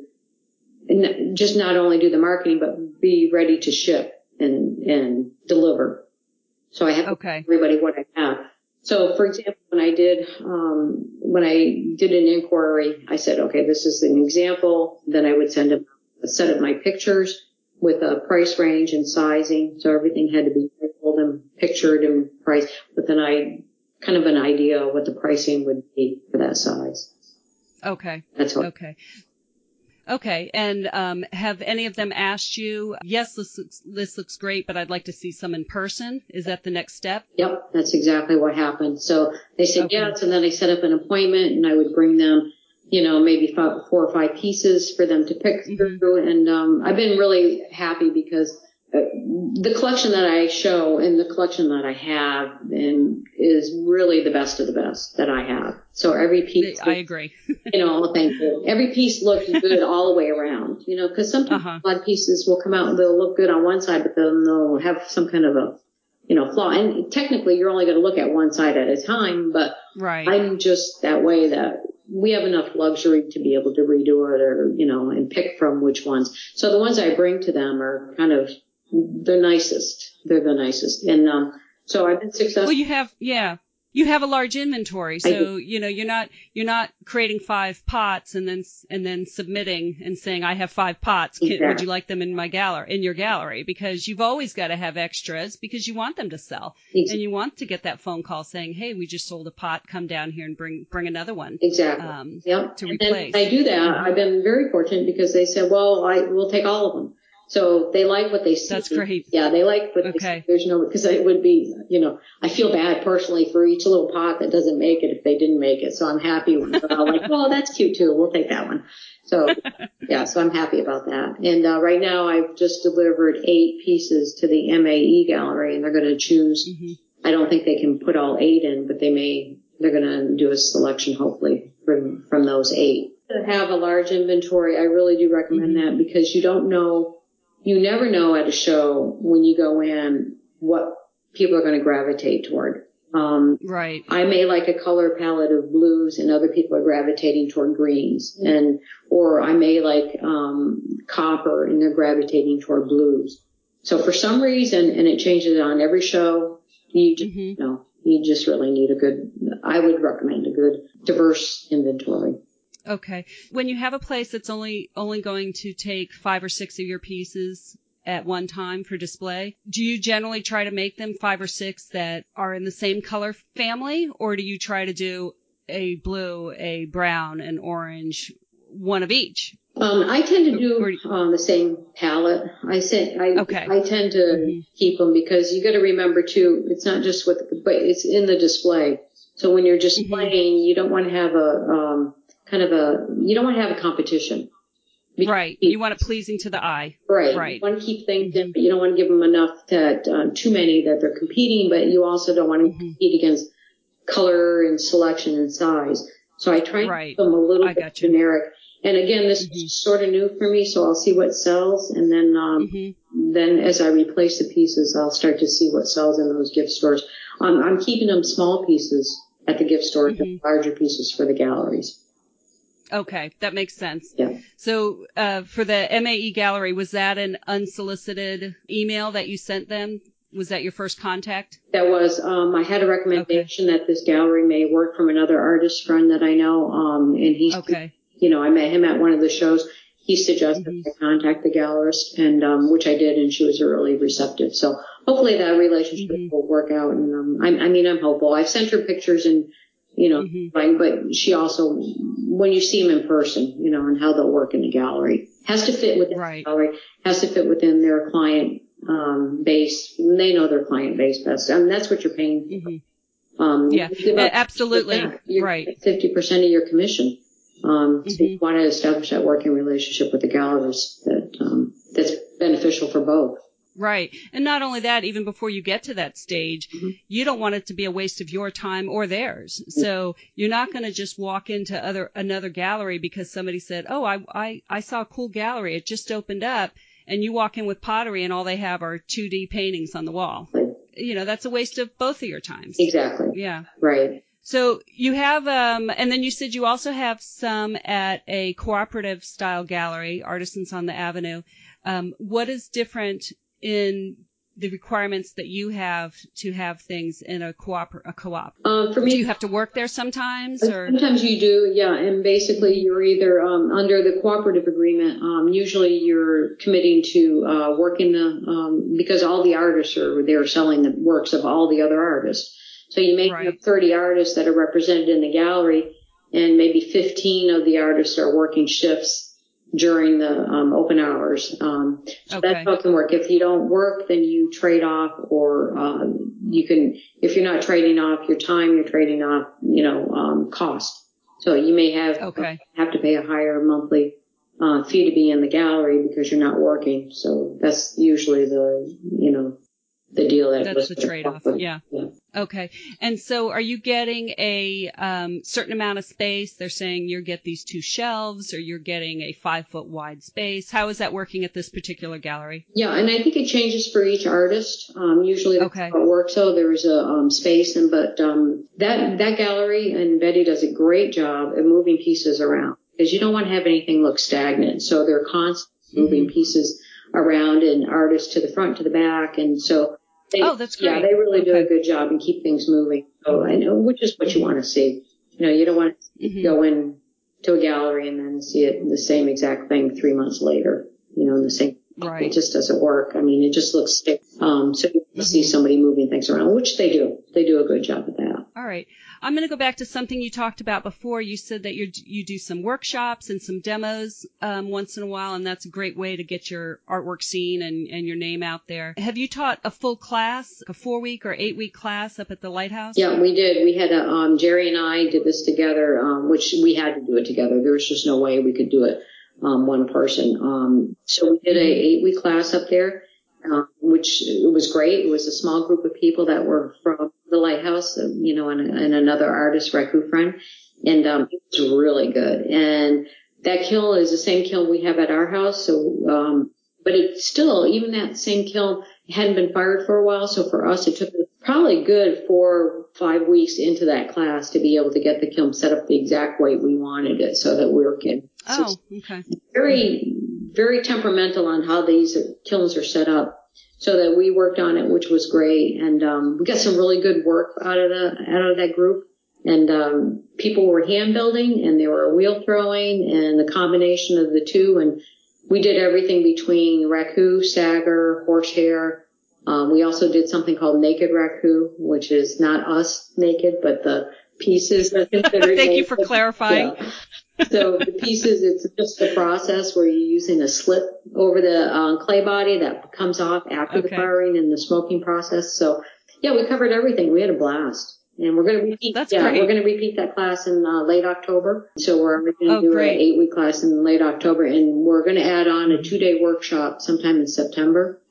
just not only do the marketing, but be ready to ship and, and deliver. So I have okay. to tell everybody what I have. So, for example, when I did, um, when I did an inquiry, I said, okay, this is an example. Then I would send them a set of my pictures with a price range and sizing. So everything had to be labeled and pictured and priced. But then I kind of an idea of what the pricing would be for that size. Okay. That's what. Okay. Okay. And um, have any of them asked you, yes, this looks, this looks great, but I'd like to see some in person? Is that the next step? Yep, that's exactly what happened. So they said okay. yes, and then I set up an appointment, and I would bring them, you know, maybe five, four or five pieces for them to pick mm-hmm. through. And um, I've been really happy because the collection that I show and the collection that I have and is really the best of the best that I have. So every piece, I agree. you know, thank you. Every piece looks good all the way around, you know, because sometimes uh-huh. a lot of pieces will come out and they'll look good on one side, but then they'll have some kind of a, you know, flaw. And technically you're only going to look at one side at a time, but right. I'm just that way that we have enough luxury to be able to redo it or, you know, and pick from which ones. So the ones I bring to them are kind of the nicest. They're the nicest. And, um, so I've been successful. Well, you have, yeah, you have a large inventory. So, you know, you're not, you're not creating five pots and then, and then submitting and saying, I have five pots. Can, exactly. Would you like them in my gallery, in your gallery? Because you've always got to have extras because you want them to sell exactly. and you want to get that phone call saying, hey, we just sold a pot. Come down here and bring, bring another one. Exactly. Um, yep. to and replace. I do that. Mm-hmm. I've been very fortunate because they said, well, I will take all of them. So they like what they see. That's great. Yeah, they like what okay. they see. There's no, because it would be, you know, I feel bad personally for each little pot that doesn't make it if they didn't make it. So I'm happy when they're all like, well, that's cute too. We'll take that one. So yeah, so I'm happy about that. And uh, right now I've just delivered eight pieces to the M A E gallery and they're going to choose. Mm-hmm. I don't think they can put all eight in, but they may, they're going to do a selection hopefully from, from those eight. To have a large inventory, I really do recommend mm-hmm. that because you don't know, you never know at a show when you go in what people are going to gravitate toward. Um, right. I may like a color palette of blues and other people are gravitating toward greens and, or I may like, um, copper and they're gravitating toward blues. So for some reason, and it changes on every show, you just, mm-hmm. you know, you just really need a good, I would recommend a good diverse inventory. Okay. When you have a place that's only only going to take five or six of your pieces at one time for display, do you generally try to make them five or six that are in the same color family, or do you try to do a blue, a brown, an orange, one of each? Um, I tend to do um, the same palette. I say I okay. I tend to mm-hmm. keep them because you got to remember too. It's not just what, the, but it's in the display. So when you're displaying, mm-hmm. you don't want to have a um, kind of a, you don't want to have a competition. Right. You want it pleasing to the eye. Right. Right. You want to keep things in, but you don't want to give them enough that, uh, too many that they're competing, but you also don't want to mm-hmm. compete against color and selection and size. So I try to right. keep them a little I bit generic. And again, this mm-hmm. is sort of new for me, so I'll see what sells, and then, um, mm-hmm. then as I replace the pieces, I'll start to see what sells in those gift stores. Um, I'm keeping them small pieces at the gift store, mm-hmm. larger pieces for the galleries. Okay, that makes sense. Yeah. So uh, for the M A E gallery, was that an unsolicited email that you sent them? Was that your first contact? That was. Um, I had a recommendation okay. that this gallery may work from another artist friend that I know, um, and he's, okay. you know, I met him at one of the shows. He suggested mm-hmm. I contact the gallerist, and um, which I did, and she was really receptive. So hopefully that relationship mm-hmm. will work out. And um, I, I mean, I'm hopeful. I've sent her pictures and. You know, mm-hmm. like, but she also, when you see them in person, you know, and how they'll work in the gallery, has to fit within right. the gallery, has to fit within their client um, base. And they know their client base best. I mean, that's what you're paying. Mm-hmm. Um, yeah, you absolutely. You're right. fifty percent of your commission. Um, so mm-hmm. you want to establish that working relationship with the gallerist that um, that's beneficial for both. Right. And not only that, even before you get to that stage, mm-hmm. you don't want it to be a waste of your time or theirs. Mm-hmm. So you're not going to just walk into other another gallery because somebody said, oh, I, I, I saw a cool gallery. It just opened up. And you walk in with pottery and all they have are two D paintings on the wall. Right. You know, that's a waste of both of your times. Exactly. Yeah. Right. So you have, um, and then you said you also have some at a cooperative style gallery, Artisans on the Avenue. Um, what is different in the requirements that you have to have things in a co-op? A co-op? Um, for me, do you have to work there sometimes? Or? Sometimes you do, yeah. And basically, you're either um, under the cooperative agreement. Um, usually, you're committing to uh, working the um, because all the artists are there selling the works of all the other artists. So you may right. have thirty artists that are represented in the gallery, and maybe fifteen of the artists are working shifts during the um, open hours. Um, so okay. that's how it can work. If you don't work, then you trade off, or um, you can, if you're not trading off your time, you're trading off, you know, um, cost. So you may have okay. have to pay a higher monthly uh, fee to be in the gallery because you're not working. So that's usually the, you know, the deal that That's the trade-off. Yeah. yeah. Okay. And so are you getting a um, certain amount of space? They're saying you get these two shelves or you're getting a five foot wide space. How is that working at this particular gallery? Yeah. And I think it changes for each artist. Um, usually that's okay. how it works. So there's a um, space and, but um, that, that gallery, and Betty does a great job at moving pieces around because you don't want to have anything look stagnant. So they're constantly moving mm-hmm. pieces around and artists to the front, to the back. And so They, oh, that's great. Yeah, they really okay. do a good job and keep things moving. So I know, which is what you want to see. You know, you don't want to mm-hmm. go in to a gallery and then see it the same exact thing three months later. You know, in the same. Right. It just doesn't work. I mean, it just looks stiff. Um, so you mm-hmm. see somebody moving things around, which they do. They do a good job at that. All right. I'm going to go back to something you talked about before. You said that you you do some workshops and some demos um, once in a while, and that's a great way to get your artwork seen and, and your name out there. Have you taught a full class, a four-week or eight-week class up at the Lighthouse? Yeah, we did. We had a, um, Jerry and I did this together, um, which we had to do it together. There was just no way we could do it um, one person. Um, so we did a eight-week class up there. Uh, which it was great. It was a small group of people that were from the Lighthouse, you know, and, and another artist, Raku friend. And, um, it was really good. And that kiln is the same kiln we have at our house. So, um, but it's still, even that same kiln hadn't been fired for a while. So for us, it took probably good four, five weeks into that class to be able to get the kiln set up the exact way we wanted it so that we were getting. Oh, okay. Very, very temperamental on how these kilns are set up. So that we worked on it, which was great. And, um, we got some really good work out of the, out of that group. And, um, people were hand building and they were wheel throwing and the combination of the two. And we did everything between raku, stagger, horsehair. Um, we also did something called naked raku, which is not us naked, but the pieces are considered Thank naked. you for clarifying. Yeah. So the pieces, it's just the process where you're using a slip over the uh, clay body that comes off after okay. the firing and the smoking process. So yeah, we covered everything. We had a blast. And we're going to repeat, That's yeah, great. we're going to repeat that class in uh, late October. So we're going to oh, do great. an eight week class in late October and we're going to add on a two day workshop sometime in September,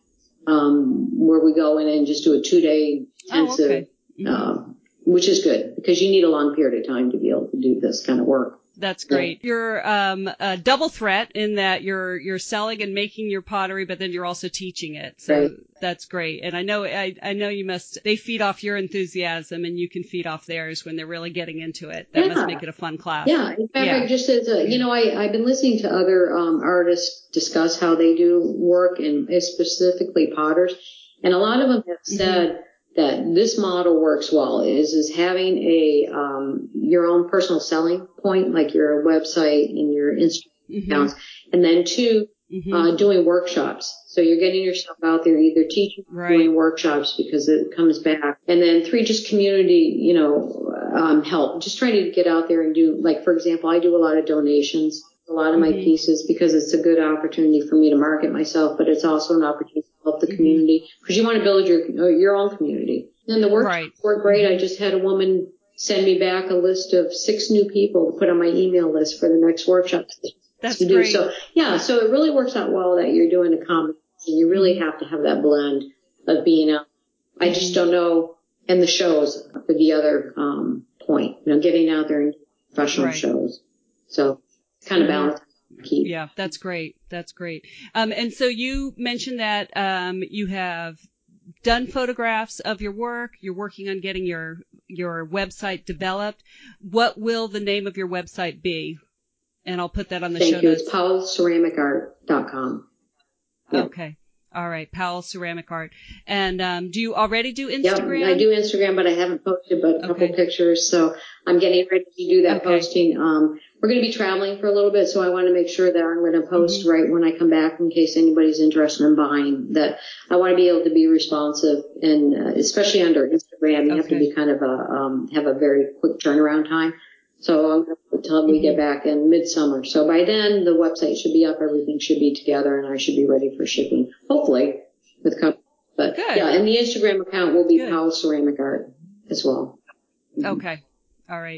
um, where we go in and just do a two day intensive, oh, okay. mm-hmm. um, which is good because you need a long period of time to be able to do this kind of work. That's great. You're um, a double threat in that you're you're selling and making your pottery, but then you're also teaching it. So right. that's great. And I know I, I know you must. They feed off your enthusiasm, and you can feed off theirs when they're really getting into it. That yeah. must make it a fun class. Yeah. In fact, yeah. just as a, you know, I I've been listening to other um, artists discuss how they do work, and specifically potters, and a lot of them have said. Mm-hmm. that this model works well is, is having a, um, your own personal selling point, like your website and your Instagram mm-hmm. accounts. And then two, mm-hmm. uh, doing workshops. So you're getting yourself out there, either teaching or right. doing workshops because it comes back. And then three, just community, you know, um, help. Just trying to get out there and do, like, for example, I do a lot of donations, a lot of mm-hmm. my pieces because it's a good opportunity for me to market myself, but it's also an opportunity help the community because you want to build your your own community. And the work right. worked great. I just had a woman send me back a list of six new people to put on my email list for the next workshop. That's to do. great. So yeah, so it really works out well that you're doing a combination. You really mm-hmm. have to have that blend of being out. I mm-hmm. just don't know. And the shows for the other um point, you know, getting out there and professional right. shows. So kind of balance. Keep. Yeah, that's great. That's great. Um, and so you mentioned that um, you have done photographs of your work. You're working on getting your your website developed. What will the name of your website be? And I'll put that on the Thank show you. notes. It's powell ceramic art dot com. Yeah. Okay. All right, Powell Ceramic Art. And um, do you already do Instagram? Yeah, I do Instagram, but I haven't posted but a couple okay. pictures. So I'm getting ready to do that okay. posting. Um, we're going to be traveling for a little bit, so I want to make sure that I'm going to post mm-hmm. right when I come back in case anybody's interested in buying. That I want to be able to be responsive, and uh, especially under Instagram, you okay. have to be kind of a um, have a very quick turnaround time. So I'm going to until we get back in midsummer. So by then the website should be up, everything should be together, and I should be ready for shipping. Hopefully, with company. But Good. yeah, and the Instagram account will be Good. Powell Ceramic Art as well. Okay. All right.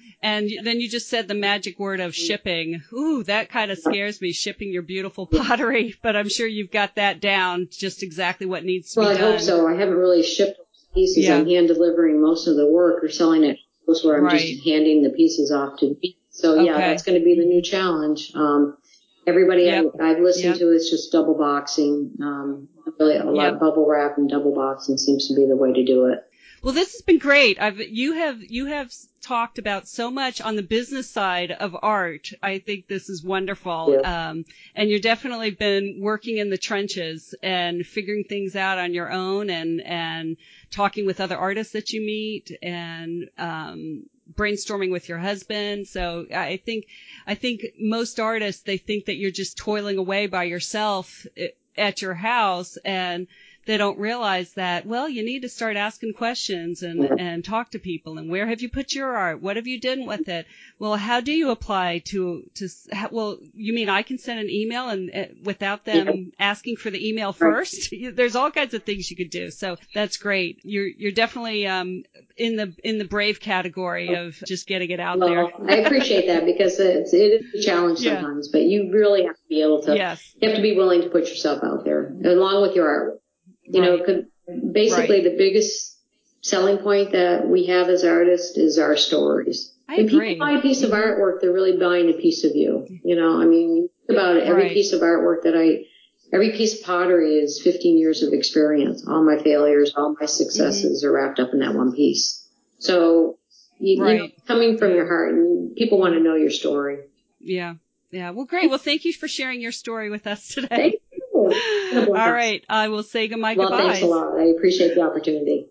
And then you just said the magic word of shipping. Ooh, that kind of scares me, shipping your beautiful pottery. But I'm sure you've got that down, just exactly what needs to well, be done. Well, I hope so. I haven't really shipped pieces. Yeah. I'm hand delivering most of the work or selling it where I'm Right. just handing the pieces off to people. So, yeah, Okay. that's going to be the new challenge. Um, everybody Yep. I, I've listened Yep. to is just double boxing. Um, really, a lot Yep. of bubble wrap and double boxing seems to be the way to do it. Well, this has been great. I've, you have you have talked about so much on the business side of art. I think this is wonderful. Yeah. Um, and you've definitely been working in the trenches and figuring things out on your own and, and talking with other artists that you meet and um, brainstorming with your husband. So I think I think most artists, they think that you're just toiling away by yourself at your house, and they don't realize that, well, you need to start asking questions and, Yeah. and talk to people. And where have you put your art? What have you done with it? Well, how do you apply to, to, well, you mean I can send an email and uh, without them Yeah. asking for the email Right. first? There's all kinds of things you could do. So that's great. You're, you're definitely, um, in the, in the brave category of just getting it out well, there. I appreciate that because it's, it is a challenge Yeah. sometimes, but you really have to be able to, Yes. you have to be willing to put yourself out there along with your art. You Right. know, could, basically Right. the biggest selling point that we have as artists is our stories. I When agree. people buy a piece of Mhm. artwork, they're really buying a piece of you. You know, I mean, think about it. Every Right. piece of artwork that I, every piece of pottery is fifteen years of experience. All my failures, all my successes Mm-hmm. are wrapped up in that one piece. So, you, Right. you know, coming from Yeah. your heart, and people want to know your story. Yeah. Yeah. Well, great. Well, thank you for sharing your story with us today. Thank you. It's been a All blast. right. I will say my Well, goodbyes. thanks a lot. I appreciate the opportunity.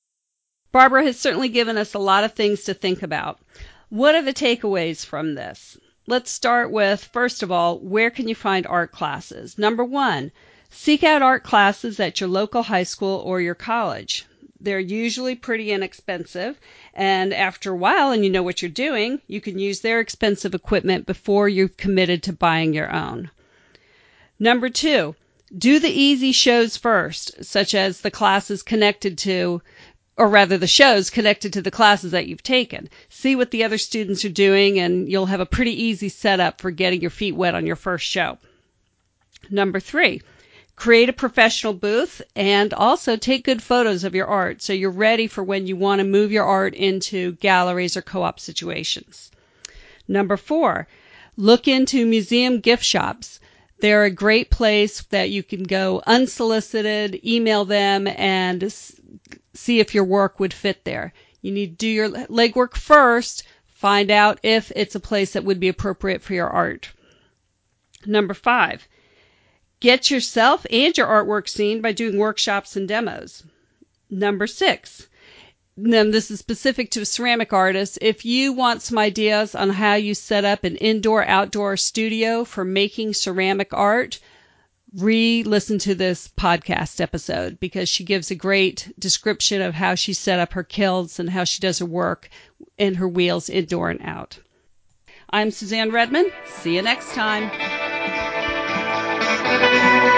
Barbara has certainly given us a lot of things to think about. What are the takeaways from this? Let's start with, first of all, where can you find art classes? Number one, seek out art classes at your local high school or your college. They're usually pretty inexpensive, and after a while, and you know what you're doing, you can use their expensive equipment before you've committed to buying your own. Number two, do the easy shows first, such as the classes connected to, or rather the shows connected to the classes that you've taken. See what the other students are doing, and you'll have a pretty easy setup for getting your feet wet on your first show. Number three, create a professional booth and also take good photos of your art so you're ready for when you want to move your art into galleries or co-op situations. Number four, look into museum gift shops. They're a great place that you can go unsolicited, email them, and see if your work would fit there. You need to do your legwork first, find out if it's a place that would be appropriate for your art. Number five, get yourself and your artwork seen by doing workshops and demos. Number six, then this is specific to ceramic artists. If you want some ideas on how you set up an indoor-outdoor studio for making ceramic art, re-listen to this podcast episode because she gives a great description of how she set up her kilns and how she does her work and her wheels indoor and out. I'm Suzanne Redmond. See you next time.